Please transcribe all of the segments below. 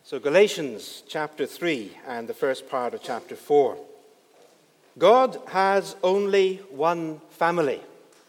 So Galatians chapter 3 and the first part of chapter 4. God has only one family.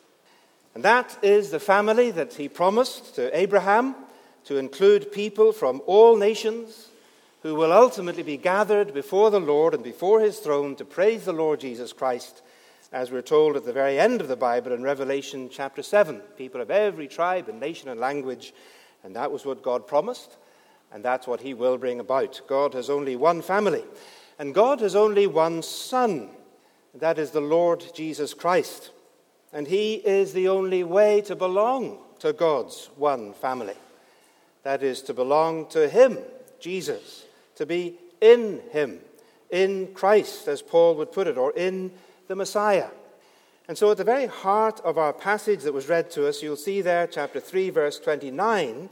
And that is the family that he promised to Abraham to include people from all nations who will ultimately be gathered before the Lord and before his throne to praise the Lord Jesus Christ, as we're told at the very end of the Bible in Revelation chapter 7. People of every tribe and nation and language. And that was what God promised. And that's what he will bring about. God has only one family. And God has only one Son. That is the Lord Jesus Christ. And he is the only way to belong to God's one family. That is to belong to him, Jesus. To be in him, in Christ, as Paul would put it, or in the Messiah. And so at the very heart of our passage that was read to us, you'll see there, chapter 3, verse 29,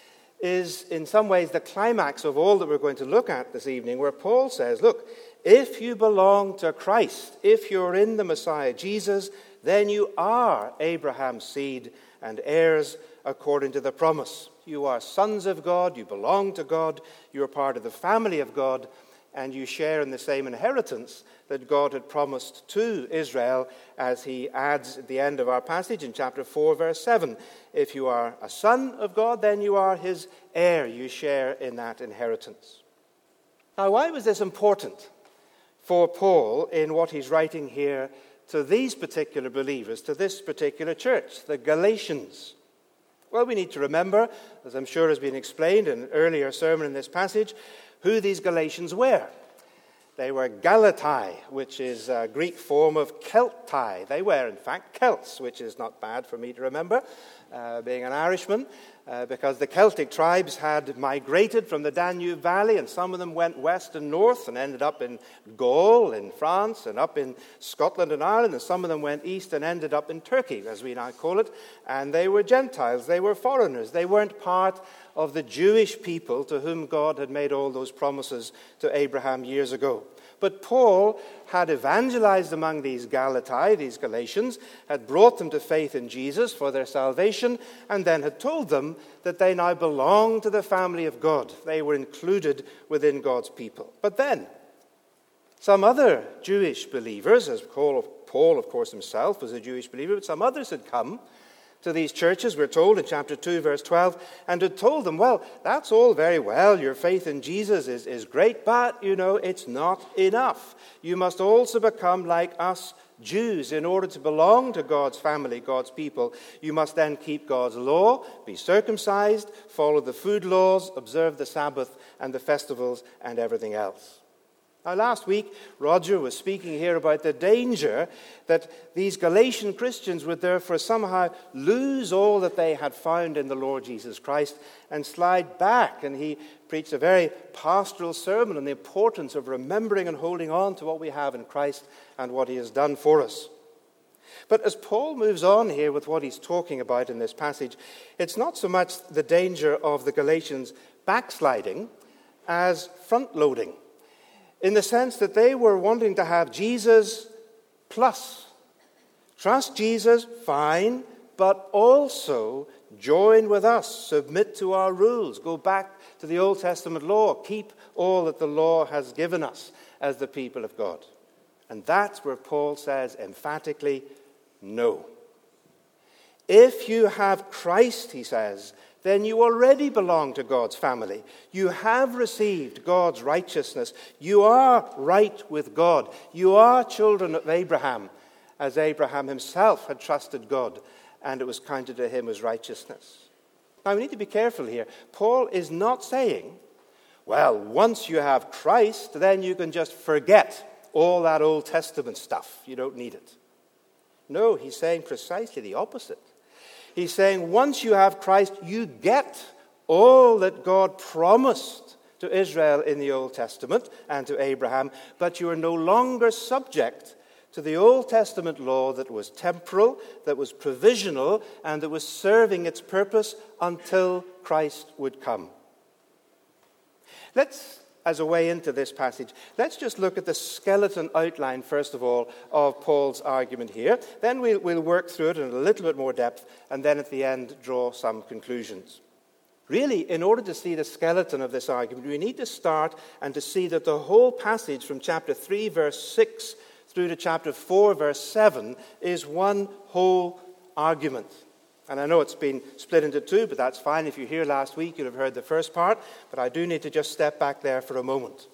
is in some ways the climax of all that we're going to look at this evening, where Paul says, look, if you belong to Christ, if you're in the Messiah, Jesus, then you are Abraham's seed and heirs according to the promise. You are sons of God, you belong to God, you're part of the family of God, and you share in the same inheritance that God had promised to Israel, as he adds at the end of our passage in chapter 4, verse 7. If you are a son of God, then you are his heir. You share in that inheritance. Now, why was this important for Paul in what he's writing here to these particular believers, to this particular church, the Galatians? Well, we need to remember, as I'm sure has been explained in an earlier sermon in this passage, who these Galatians were. They were Galatai, which is a Greek form of Keltai. They were, in fact, Celts, which is not bad for me to remember, being an Irishman, because the Celtic tribes had migrated from the Danube Valley, and some of them went west and north and ended up in Gaul in France and up in Scotland and Ireland, and some of them went east and ended up in Turkey, as we now call it, and they were Gentiles, they were foreigners, they weren't part of the Jewish people to whom God had made all those promises to Abraham years ago. But Paul had evangelized among these Galatai, these Galatians, had brought them to faith in Jesus for their salvation, and then had told them that they now belonged to the family of God. They were included within God's people. But then, some other Jewish believers, as Paul, of course, himself was a Jewish believer, but some others had come to these churches, we're told in chapter 2, verse 12, and had told them, well, that's all very well, your faith in Jesus is great, but, it's not enough. You must also become like us Jews in order to belong to God's family, God's people. You must then keep God's law, be circumcised, follow the food laws, observe the Sabbath and the festivals and everything else. Now, last week, Roger was speaking here about the danger that these Galatian Christians would therefore somehow lose all that they had found in the Lord Jesus Christ and slide back. And he preached a very pastoral sermon on the importance of remembering and holding on to what we have in Christ and what he has done for us. But as Paul moves on here with what he's talking about in this passage, it's not so much the danger of the Galatians backsliding as front-loading, in the sense that they were wanting to have Jesus plus. Trust Jesus, fine, but also join with us, submit to our rules, go back to the Old Testament law, keep all that the law has given us as the people of God. And that's where Paul says emphatically, no. If you have Christ, he says, then you already belong to God's family. You have received God's righteousness. You are right with God. You are children of Abraham, as Abraham himself had trusted God, and it was counted to him as righteousness. Now, we need to be careful here. Paul is not saying, well, once you have Christ, then you can just forget all that Old Testament stuff. You don't need it. No, he's saying precisely the opposite. He's saying once you have Christ, you get all that God promised to Israel in the Old Testament and to Abraham, but you are no longer subject to the Old Testament law that was temporal, that was provisional, and that was serving its purpose until Christ would come. Let's, as a way into this passage, let's just look at the skeleton outline, first of all, of Paul's argument here. Then we'll work through it in a little bit more depth, and then at the end draw some conclusions. Really, in order to see the skeleton of this argument, we need to start and to see that the whole passage from chapter 3, verse 6, through to chapter 4, verse 7, is one whole argument. And I know it's been split into two, but that's fine. If you're here last week, you'll have heard the first part, but I do need to just step back there for a moment.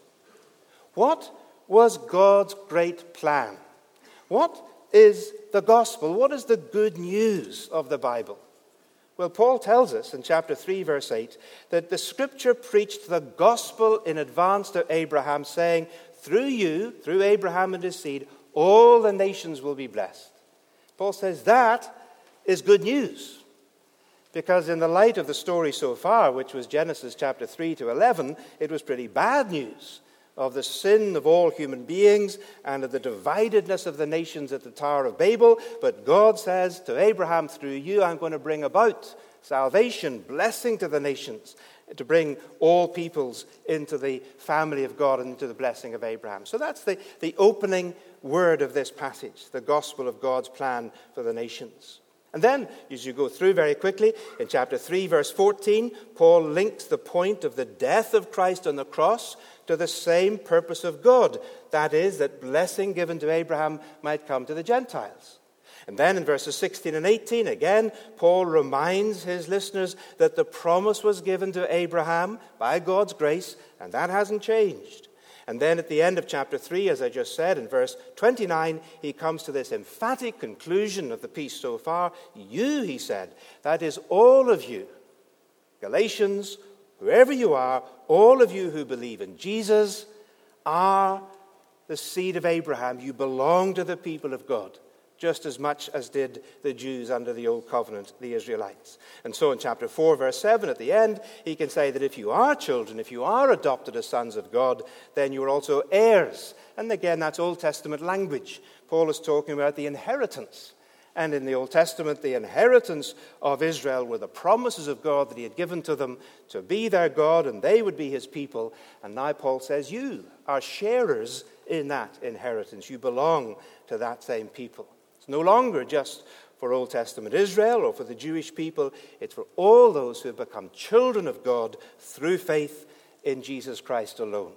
What was God's great plan? What is the gospel? What is the good news of the Bible? Well, Paul tells us in chapter 3, verse 8, that the Scripture preached the gospel in advance to Abraham, saying, through you, through Abraham and his seed, all the nations will be blessed. Paul says that is good news. Because in the light of the story so far, which was Genesis chapter 3 to 11, it was pretty bad news of the sin of all human beings and of the dividedness of the nations at the Tower of Babel. But God says to Abraham, through you I'm going to bring about salvation, blessing to the nations, to bring all peoples into the family of God and into the blessing of Abraham. So that's the opening word of this passage, the gospel of God's plan for the nations. And then, as you go through very quickly, in chapter 3, verse 14, Paul links the point of the death of Christ on the cross to the same purpose of God. That is, that blessing given to Abraham might come to the Gentiles. And then in verses 16 and 18, again, Paul reminds his listeners that the promise was given to Abraham by God's grace, and that hasn't changed. And then at the end of chapter 3, as I just said, in verse 29, he comes to this emphatic conclusion of the piece so far. You, he said, that is all of you, Galatians, whoever you are, all of you who believe in Jesus are the seed of Abraham. You belong to the people of God, just as much as did the Jews under the old covenant, the Israelites. And so in chapter 4, verse 7, at the end, he can say that if you are children, if you are adopted as sons of God, then you are also heirs. And again, that's Old Testament language. Paul is talking about the inheritance. And in the Old Testament, the inheritance of Israel were the promises of God that he had given to them to be their God, and they would be his people. And now Paul says, you are sharers in that inheritance. You belong to that same people. It's no longer just for Old Testament Israel or for the Jewish people. It's for all those who have become children of God through faith in Jesus Christ alone.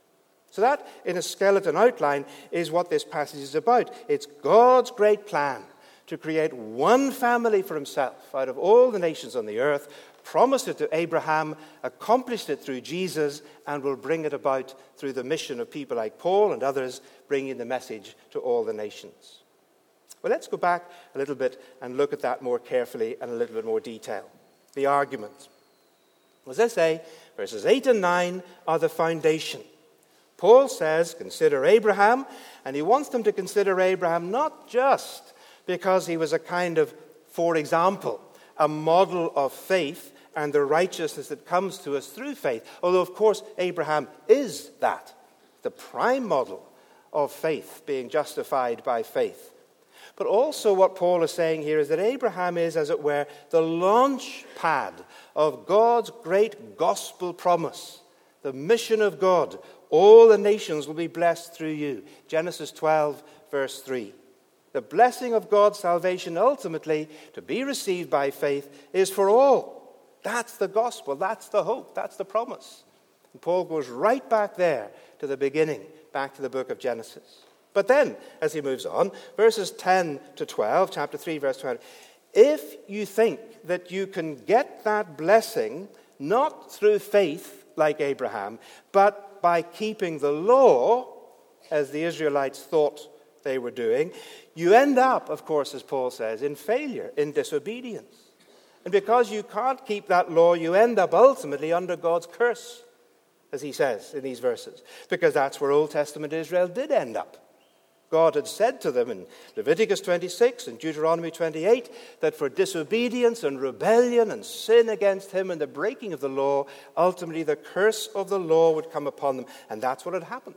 So that, in a skeleton outline, is what this passage is about. It's God's great plan to create one family for himself out of all the nations on the earth, promised it to Abraham, accomplished it through Jesus, and will bring it about through the mission of people like Paul and others, bringing the message to all the nations. Well, let's go back a little bit and look at that more carefully and a little bit more detail. The argument. As I say, verses 8 and 9 are the foundation. Paul says, consider Abraham, and he wants them to consider Abraham not just because he was a kind of, for example, a model of faith and the righteousness that comes to us through faith. Although, of course, Abraham is that, the prime model of faith, being justified by faith. But also what Paul is saying here is that Abraham is, as it were, the launch pad of God's great gospel promise, the mission of God. All the nations will be blessed through you. Genesis 12, verse 3. The blessing of God's salvation ultimately to be received by faith is for all. That's the gospel. That's the hope. That's the promise. And Paul goes right back there to the beginning, back to the book of Genesis. But then, as he moves on, verses 10 to 12, chapter 3, verse 12, if you think that you can get that blessing not through faith like Abraham, but by keeping the law, as the Israelites thought they were doing, you end up, of course, as Paul says, in failure, in disobedience. And because you can't keep that law, you end up ultimately under God's curse, as he says in these verses, because that's where Old Testament Israel did end up. God had said to them in Leviticus 26 and Deuteronomy 28 that for disobedience and rebellion and sin against him and the breaking of the law, ultimately the curse of the law would come upon them. And that's what had happened.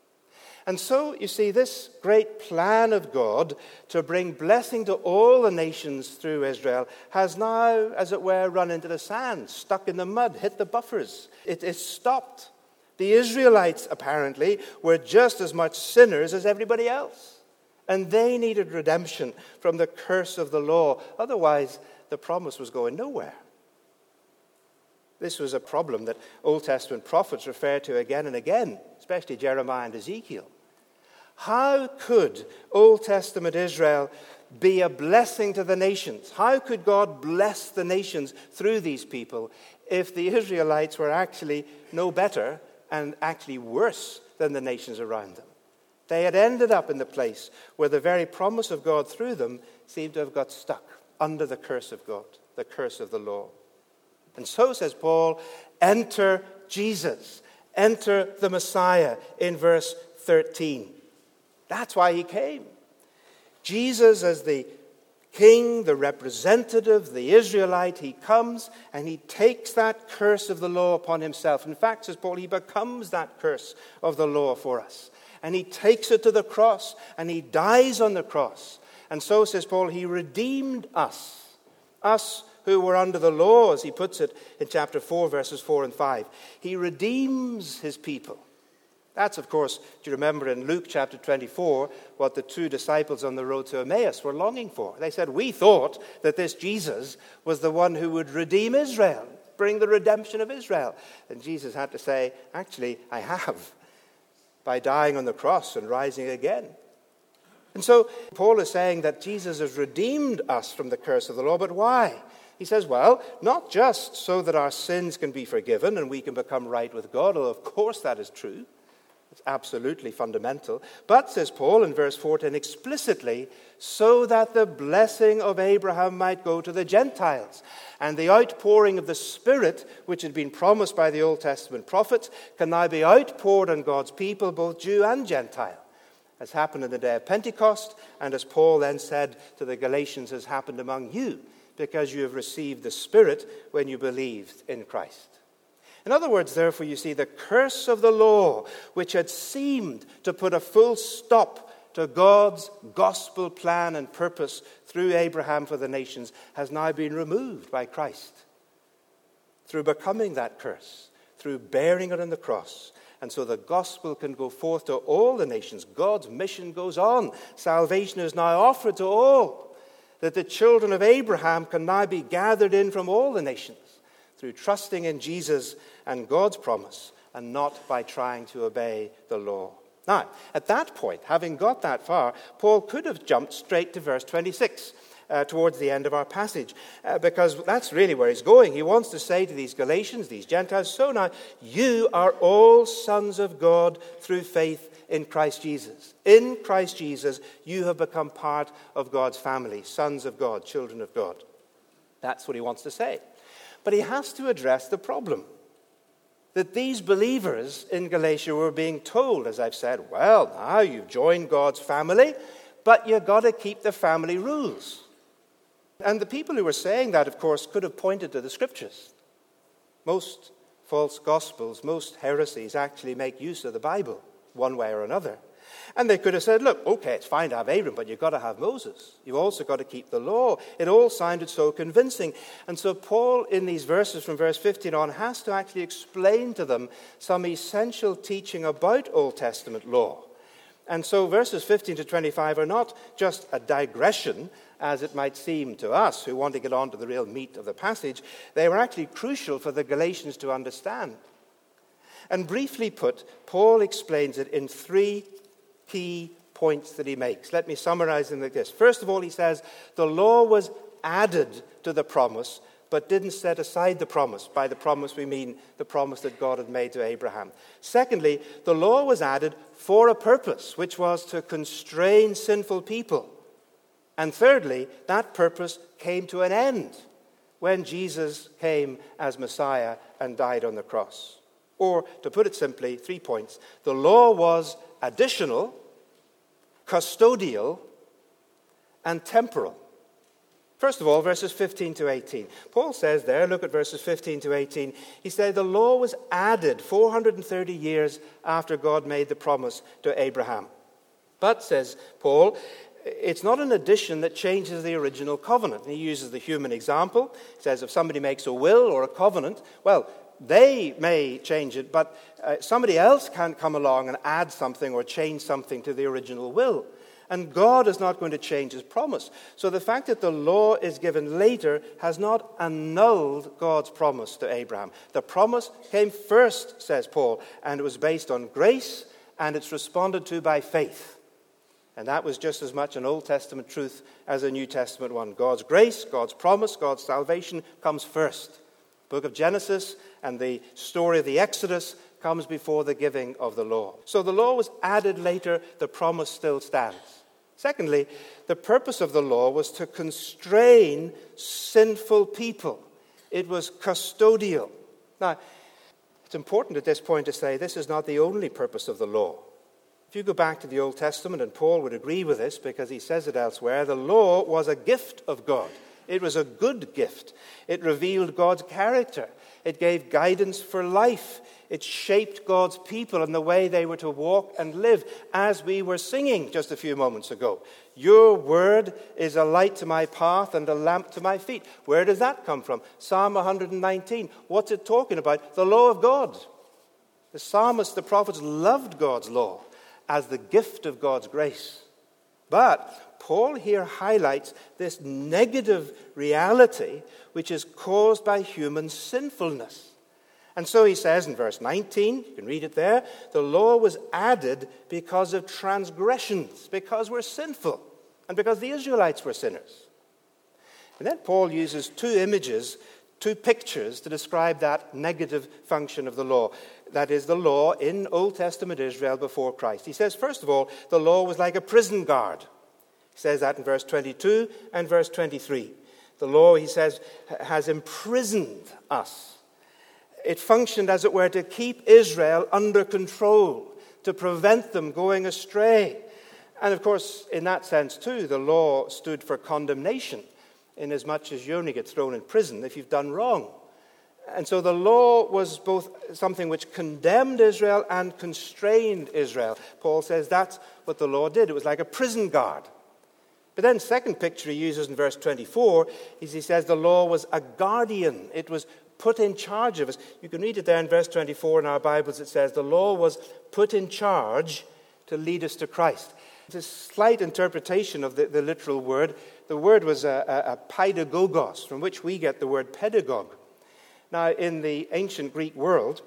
And so, you see, this great plan of God to bring blessing to all the nations through Israel has now, as it were, run into the sand, stuck in the mud, hit the buffers. It is stopped. The Israelites, apparently, were just as much sinners as everybody else. And they needed redemption from the curse of the law. Otherwise, the promise was going nowhere. This was a problem that Old Testament prophets referred to again and again, especially Jeremiah and Ezekiel. How could Old Testament Israel be a blessing to the nations? How could God bless the nations through these people if the Israelites were actually no better and actually worse than the nations around them? They had ended up in the place where the very promise of God through them seemed to have got stuck under the curse of God, the curse of the law. And so, says Paul, enter Jesus, enter the Messiah in verse 13. That's why he came. Jesus as the king, the representative, the Israelite, he comes and he takes that curse of the law upon himself. In fact, says Paul, he becomes that curse of the law for us. And he takes it to the cross and he dies on the cross. And so, says Paul, he redeemed us who were under the law, as he puts it in chapter 4, verses 4 and 5. He redeems his people. That's, of course, do you remember in Luke chapter 24, what the two disciples on the road to Emmaus were longing for? They said, we thought that this Jesus was the one who would redeem Israel, bring the redemption of Israel. And Jesus had to say, actually, I have, by dying on the cross and rising again. And so Paul is saying that Jesus has redeemed us from the curse of the law, but why? He says, well, not just so that our sins can be forgiven and we can become right with God, although of course that is true. It's absolutely fundamental. But, says Paul in verse 14, explicitly, so that the blessing of Abraham might go to the Gentiles. And the outpouring of the Spirit, which had been promised by the Old Testament prophets, can now be outpoured on God's people, both Jew and Gentile, as happened in the day of Pentecost, and as Paul then said to the Galatians, has happened among you, because you have received the Spirit when you believed in Christ. In other words, therefore, you see, the curse of the law, which had seemed to put a full stop to God's gospel plan and purpose through Abraham for the nations, has now been removed by Christ. Through becoming that curse, through bearing it on the cross. And so the gospel can go forth to all the nations. God's mission goes on. Salvation is now offered to all. That the children of Abraham can now be gathered in from all the nations, through trusting in Jesus and God's promise, and not by trying to obey the law. Now, at that point, having got that far, Paul could have jumped straight to verse 26, towards the end of our passage, because that's really where he's going. He wants to say to these Galatians, these Gentiles, so now you are all sons of God through faith in Christ Jesus. In Christ Jesus, you have become part of God's family, sons of God, children of God. That's what he wants to say. But he has to address the problem that these believers in Galatia were being told, as I've said, well, now you've joined God's family, but you've got to keep the family rules. And the people who were saying that, of course, could have pointed to the Scriptures. Most false gospels, most heresies actually make use of the Bible, one way or another. And they could have said, look, okay, it's fine to have Abraham, but you've got to have Moses. You've also got to keep the law. It all sounded so convincing. And so Paul, in these verses from verse 15 on, has to actually explain to them some essential teaching about Old Testament law. And so verses 15 to 25 are not just a digression, as it might seem to us who want to get on to the real meat of the passage. They were actually crucial for the Galatians to understand. And briefly put, Paul explains it in three key points that he makes. Let me summarize them like this. First of all, he says, the law was added to the promise, but didn't set aside the promise. By the promise, we mean the promise that God had made to Abraham. Secondly, the law was added for a purpose, which was to constrain sinful people. And thirdly, that purpose came to an end when Jesus came as Messiah and died on the cross. Or, to put it simply, 3 points. The law was additional, custodial, and temporal. First of all, verses 15 to 18. Paul says there, look at verses 15 to 18. He said the law was added 430 years after God made the promise to Abraham. But, says Paul, it's not an addition that changes the original covenant. He uses the human example. He says if somebody makes a will or a covenant, well, they may change it, but somebody else can't come along and add something or change something to the original will. And God is not going to change his promise. So the fact that the law is given later has not annulled God's promise to Abraham. The promise came first, says Paul, and it was based on grace, and it's responded to by faith. And that was just as much an Old Testament truth as a New Testament one. God's grace, God's promise, God's salvation comes first. The book of Genesis and the story of the Exodus comes before the giving of the law. So the law was added later, the promise still stands. Secondly, the purpose of the law was to constrain sinful people. It was custodial. Now, it's important at this point to say this is not the only purpose of the law. If you go back to the Old Testament, and Paul would agree with this because he says it elsewhere, the law was a gift of God. It was a good gift. It revealed God's character. It gave guidance for life. It shaped God's people and the way they were to walk and live, as we were singing just a few moments ago. Your word is a light to my path and a lamp to my feet. Where does that come from? Psalm 119. What's it talking about? The law of God. The psalmists, the prophets loved God's law as the gift of God's grace. But Paul here highlights this negative reality which is caused by human sinfulness. And so he says in verse 19, you can read it there, the law was added because of transgressions, because we're sinful, and because the Israelites were sinners. And then Paul uses two pictures to describe that negative function of the law. That is the law in Old Testament Israel before Christ. He says, first of all, the law was like a prison guard. He says that in verse 22 and verse 23. The law, he says, has imprisoned us. It functioned, as it were, to keep Israel under control, to prevent them going astray. And of course, in that sense too, the law stood for condemnation, inasmuch as you only get thrown in prison if you've done wrong. And so the law was both something which condemned Israel and constrained Israel. Paul says that's what the law did. It was like a prison guard. But then second picture he uses in verse 24 is he says the law was a guardian. It was put in charge of us. You can read it there in verse 24 in our Bibles. It says the law was put in charge to lead us to Christ. It's a slight interpretation of the literal word. The word was a paidagogos, from which we get the word pedagogue. Now, in the ancient Greek world,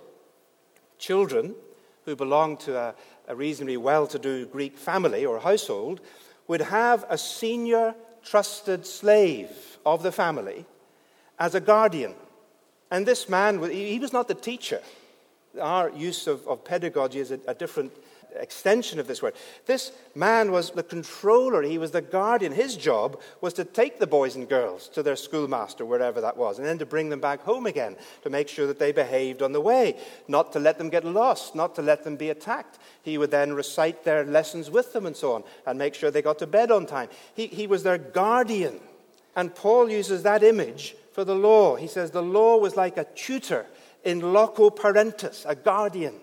children who belonged to a reasonably well-to-do Greek family or household would have a senior trusted slave of the family as a guardian. And this man, he was not the teacher. Our use of pedagogy is a different extension of this word. This man was the controller. He was the guardian. His job was to take the boys and girls to their schoolmaster, wherever that was, and then to bring them back home again to make sure that they behaved on the way, not to let them get lost, not to let them be attacked. He would then recite their lessons with them and so on, and make sure they got to bed on time. He was their guardian. And Paul uses that image for the law. He says the law was like a tutor in loco parentis, a guardian,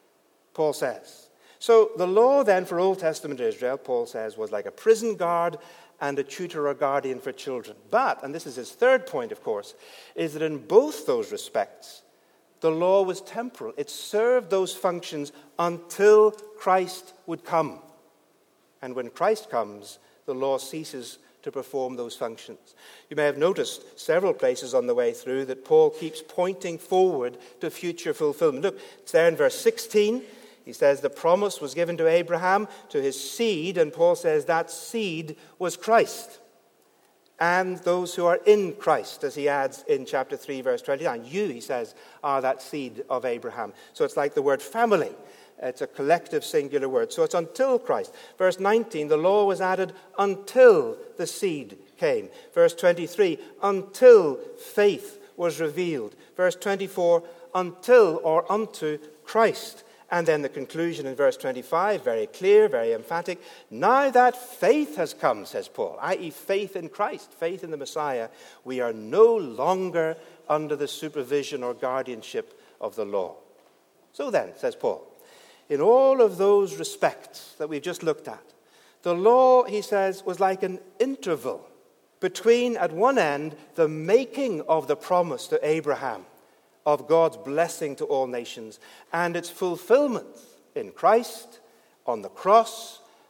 Paul says. So the law then for Old Testament Israel, Paul says, was like a prison guard and a tutor or guardian for children. But, and this is his third point, of course, is that in both those respects, the law was temporal. It served those functions until Christ would come. And when Christ comes, the law ceases to perform those functions. You may have noticed several places on the way through that Paul keeps pointing forward to future fulfillment. Look, it's there in verse 16. He says the promise was given to Abraham, to his seed, and Paul says that seed was Christ. And those who are in Christ, as he adds in chapter 3, verse 29. You, he says, are that seed of Abraham. So it's like the word family. It's a collective singular word. So it's until Christ. Verse 19, the law was added until the seed came. Verse 23, until faith was revealed. Verse 24, until or unto Christ. And then the conclusion in verse 25, very clear, very emphatic. Now that faith has come, says Paul, i.e. faith in Christ, faith in the Messiah, we are no longer under the supervision or guardianship of the law. So then, says Paul, in all of those respects that we've just looked at, the law, he says, was like an interval between, at one end, the making of the promise to Abraham of God's blessing to all nations and its fulfillment in Christ, on the cross,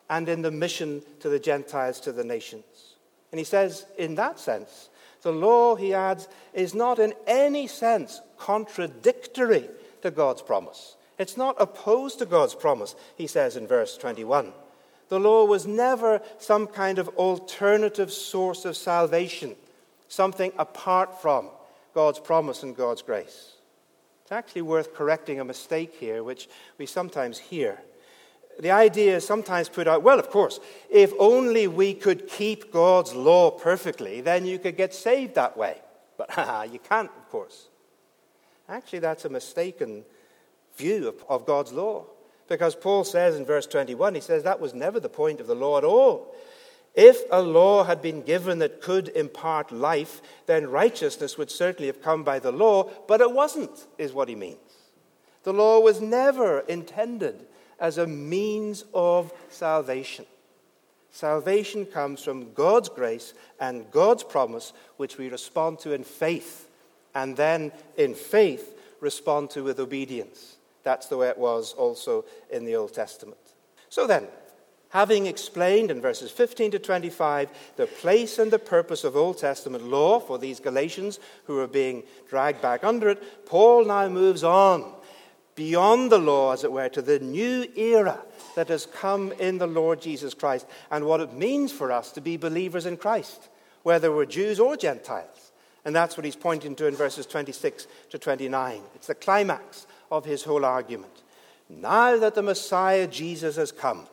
and in the mission to the Gentiles, to the nations. And he says, in that sense, the law, he adds, is not in any sense contradictory to God's promise. It's not opposed to God's promise, he says in verse 21. The law was never some kind of alternative source of salvation, something apart from God's promise and God's grace. It's actually worth correcting a mistake here, which we sometimes hear. The idea is sometimes put out, well, of course, if only we could keep God's law perfectly, then you could get saved that way. But you can't, of course. Actually, that's a mistaken view of God's law. Because Paul says in verse 21, he says that was never the point of the law at all. If a law had been given that could impart life, then righteousness would certainly have come by the law, but it wasn't, is what he means. The law was never intended as a means of salvation. Salvation comes from God's grace and God's promise, which we respond to in faith, and then in faith respond to with obedience. That's the way it was also in the Old Testament. So then, having explained in verses 15 to 25 the place and the purpose of Old Testament law for these Galatians who are being dragged back under it, Paul now moves on beyond the law, as it were, to the new era that has come in the Lord Jesus Christ and what it means for us to be believers in Christ, whether we're Jews or Gentiles. And that's what he's pointing to in verses 26 to 29. It's the climax of his whole argument. Now that the Messiah Jesus has come,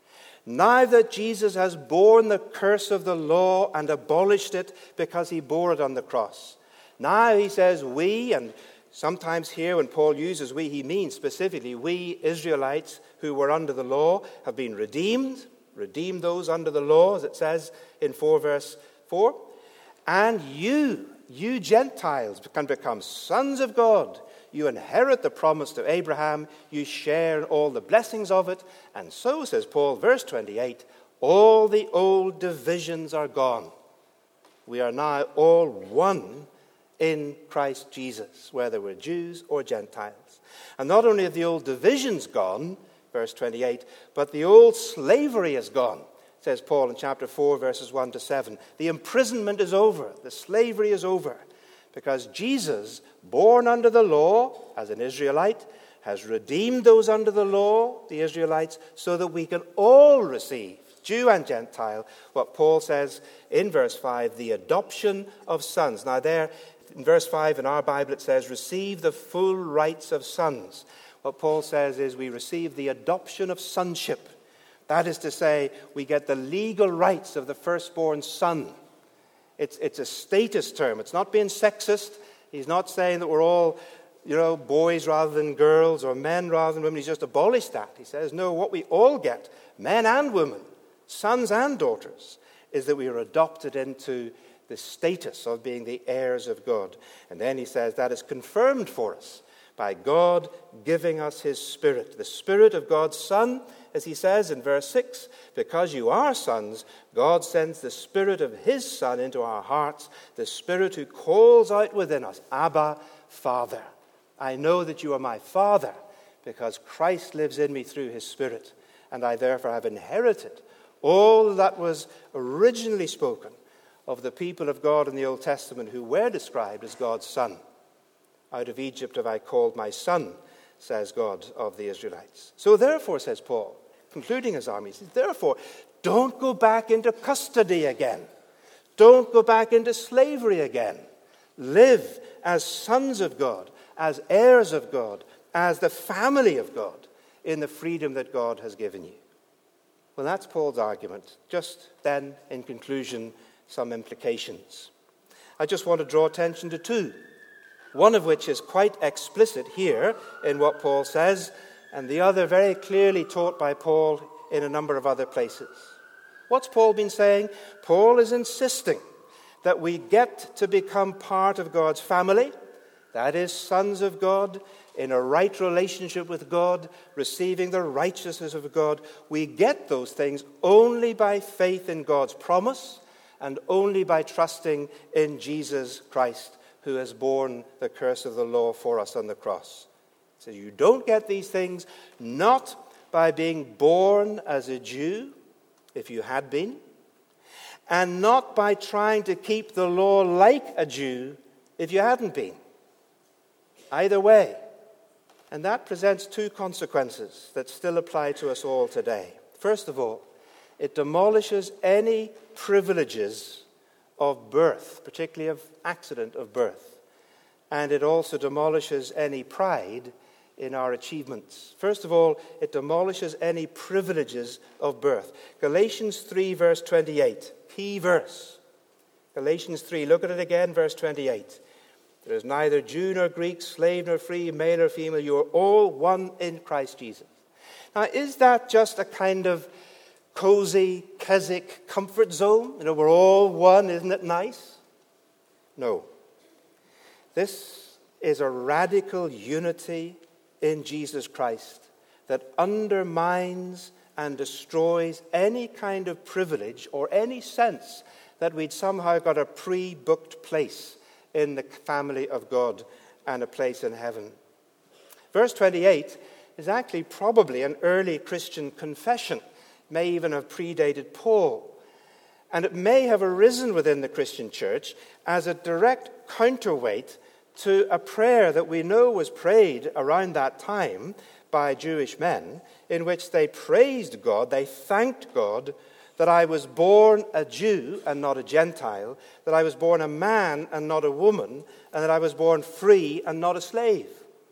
now that Jesus has borne the curse of the law and abolished it because he bore it on the cross, now he says we, and sometimes here when Paul uses we, he means specifically we Israelites who were under the law have been redeemed those under the law, as it says in 4 verse 4. And you Gentiles can become sons of God. You inherit the promise to Abraham. You share in all the blessings of it. And so, says Paul, verse 28, all the old divisions are gone. We are now all one in Christ Jesus, whether we're Jews or Gentiles. And not only are the old divisions gone, verse 28, but the old slavery is gone, says Paul in chapter 4, verses 1 to 7. The imprisonment is over. The slavery is over. Because Jesus, born under the law as an Israelite, has redeemed those under the law, the Israelites, so that we can all receive, Jew and Gentile, what Paul says in verse 5, the adoption of sons. Now there, in verse 5 in our Bible, it says, receive the full rights of sons. What Paul says is we receive the adoption of sonship. That is to say, we get the legal rights of the firstborn son. It's a status term. It's not being sexist. He's not saying that we're all, boys rather than girls or men rather than women. He's just abolished that. He says, no, what we all get, men and women, sons and daughters, is that we are adopted into the status of being the heirs of God. And then he says that is confirmed for us by God giving us his Spirit, the Spirit of God's Son, as he says in verse 6, because you are sons, God sends the Spirit of his Son into our hearts, the Spirit who calls out within us, Abba, Father. I know that you are my Father, because Christ lives in me through his Spirit, and I therefore have inherited all that was originally spoken of the people of God in the Old Testament who were described as God's son. Out of Egypt have I called my son, says God of the Israelites. So therefore, says Paul, concluding his army, he says, therefore, don't go back into custody again. Don't go back into slavery again. Live as sons of God, as heirs of God, as the family of God, in the freedom that God has given you. Well, that's Paul's argument. Just then, in conclusion, some implications. I just want to draw attention to two. One of which is quite explicit here in what Paul says, and the other very clearly taught by Paul in a number of other places. What's Paul been saying? Paul is insisting that we get to become part of God's family, that is, sons of God, in a right relationship with God, receiving the righteousness of God. We get those things only by faith in God's promise and only by trusting in Jesus Christ, who has borne the curse of the law for us on the cross. So you don't get these things not by being born as a Jew if you had been, and not by trying to keep the law like a Jew if you hadn't been. Either way. And that presents two consequences that still apply to us all today. First of all, it demolishes any privileges of birth, particularly of accident of birth. And it also demolishes any pride in our achievements. First of all, it demolishes any privileges of birth. Galatians 3, verse 28, key verse. Galatians 3, look at it again, verse 28. There is neither Jew nor Greek, slave nor free, male or female. You are all one in Christ Jesus. Now, is that just a kind of cozy, Keswick comfort zone? You know, we're all one, isn't it nice? No. This is a radical unity in Jesus Christ that undermines and destroys any kind of privilege or any sense that we'd somehow got a pre-booked place in the family of God and a place in heaven. Verse 28 is actually probably an early Christian confession. It may even have predated Paul. And it may have arisen within the Christian church as a direct counterweight to a prayer that we know was prayed around that time by Jewish men, in which they praised God, they thanked God that I was born a Jew and not a Gentile, that I was born a man and not a woman, and that I was born free and not a slave.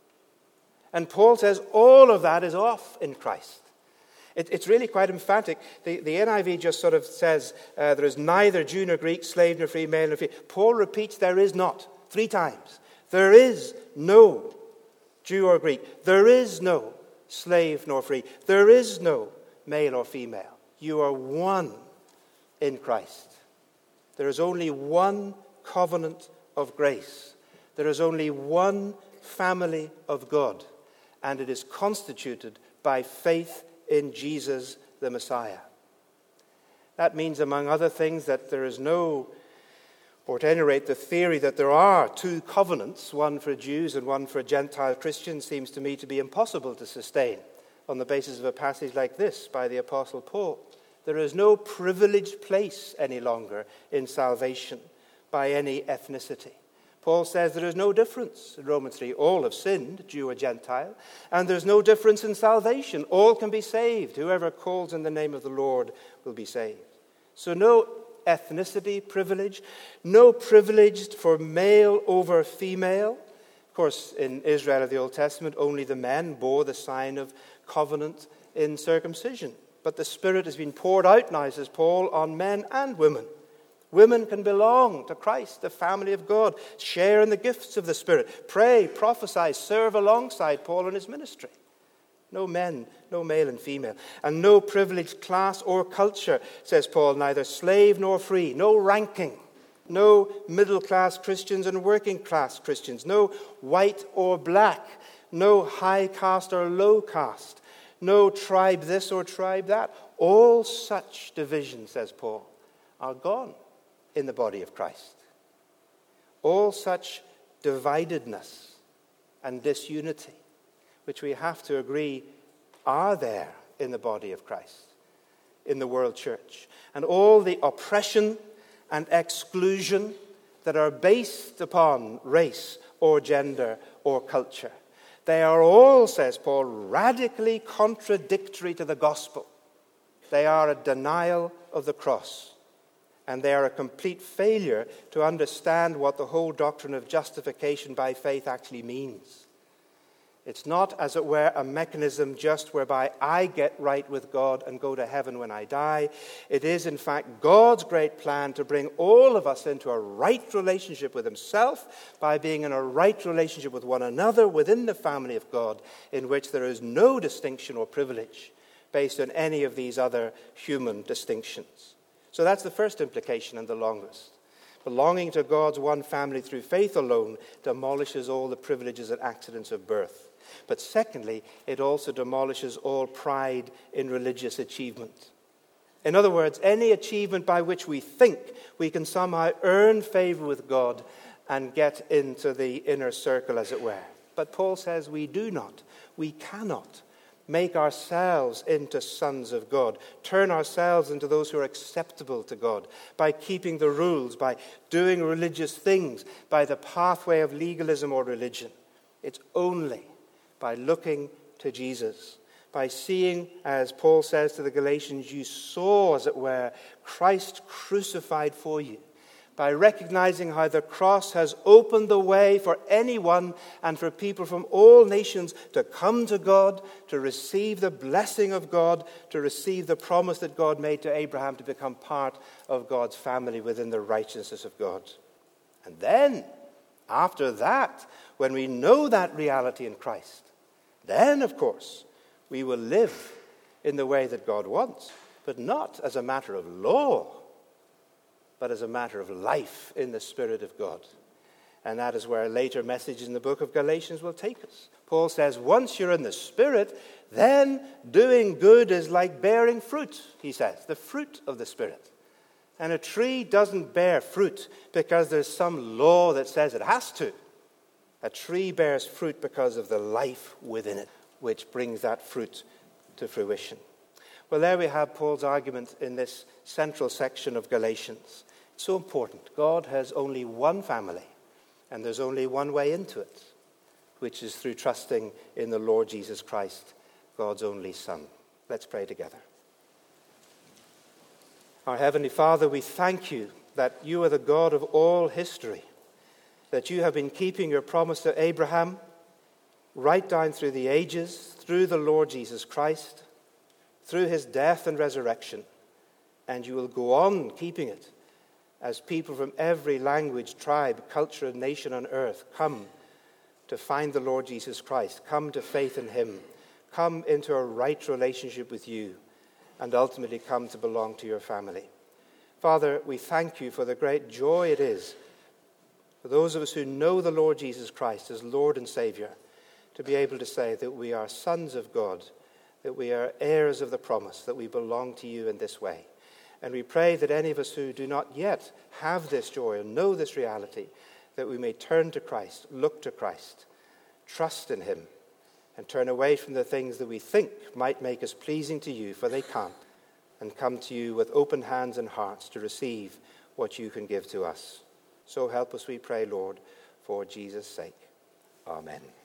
And Paul says all of that is off in Christ. It's really quite emphatic. The NIV just sort of says there is neither Jew nor Greek, slave nor free, male nor female. Paul repeats there is not 3 times. There is no Jew or Greek. There is no slave nor free. There is no male or female. You are one in Christ. There is only one covenant of grace. There is only one family of God, and it is constituted by faith in Jesus the Messiah. That means, among other things, that there is no, or at any rate, the theory that there are 2 covenants, one for Jews and one for Gentile Christians, seems to me to be impossible to sustain on the basis of a passage like this by the Apostle Paul. There is no privileged place any longer in salvation by any ethnicity. Paul says there is no difference in Romans 3. All have sinned, Jew or Gentile, and there's no difference in salvation. All can be saved. Whoever calls in the name of the Lord will be saved. So no ethnicity privilege, no privilege for male over female. Of course, in Israel of the Old Testament, only the men bore the sign of covenant in circumcision. But the Spirit has been poured out now, says Paul, on men and women. Women can belong to Christ, the family of God, share in the gifts of the Spirit, pray, prophesy, serve alongside Paul in his ministry. No men, no male and female, and no privileged class or culture, says Paul, neither slave nor free, no ranking, no middle-class Christians and working-class Christians, no white or black, no high caste or low caste, no tribe this or tribe that. All such divisions, says Paul, are gone in the body of Christ. All such dividedness and disunity, which we have to agree are there in the body of Christ, in the world church. And all the oppression and exclusion that are based upon race or gender or culture. They are all, says Paul, radically contradictory to the gospel. They are a denial of the cross. And they are a complete failure to understand what the whole doctrine of justification by faith actually means. It's not, as it were, a mechanism just whereby I get right with God and go to heaven when I die. It is, in fact, God's great plan to bring all of us into a right relationship with himself by being in a right relationship with one another within the family of God, in which there is no distinction or privilege based on any of these other human distinctions. So that's the first implication and the longest. Belonging to God's one family through faith alone demolishes all the privileges and accidents of birth. But secondly, it also demolishes all pride in religious achievement. In other words, any achievement by which we think we can somehow earn favor with God and get into the inner circle, as it were. But Paul says we do not, we cannot, make ourselves into sons of God, turn ourselves into those who are acceptable to God by keeping the rules, by doing religious things, by the pathway of legalism or religion. It's only by looking to Jesus, by seeing, as Paul says to the Galatians, you saw, as it were, Christ crucified for you, by recognizing how the cross has opened the way for anyone and for people from all nations to come to God, to receive the blessing of God, to receive the promise that God made to Abraham to become part of God's family within the righteousness of God. And then, after that, when we know that reality in Christ, then, of course, we will live in the way that God wants, but not as a matter of law, but as a matter of life in the Spirit of God. And that is where a later message in the book of Galatians will take us. Paul says, once you're in the Spirit, then doing good is like bearing fruit, he says, the fruit of the Spirit. And a tree doesn't bear fruit because there's some law that says it has to. A tree bears fruit because of the life within it, which brings that fruit to fruition. Well, there we have Paul's argument in this central section of Galatians. It's so important. God has only one family, and there's only one way into it, which is through trusting in the Lord Jesus Christ, God's only Son. Let's pray together. Our Heavenly Father, we thank you that you are the God of all history, that you have been keeping your promise to Abraham right down through the ages, through the Lord Jesus Christ, through his death and resurrection, and you will go on keeping it as people from every language, tribe, culture, and nation on earth come to find the Lord Jesus Christ, come to faith in him, come into a right relationship with you, and ultimately come to belong to your family. Father, we thank you for the great joy it is for those of us who know the Lord Jesus Christ as Lord and Savior to be able to say that we are sons of God, that we are heirs of the promise, that we belong to you in this way. And we pray that any of us who do not yet have this joy and know this reality, that we may turn to Christ, look to Christ, trust in him, and turn away from the things that we think might make us pleasing to you, for they can't, and come to you with open hands and hearts to receive what you can give to us. So help us, we pray, Lord, for Jesus' sake. Amen.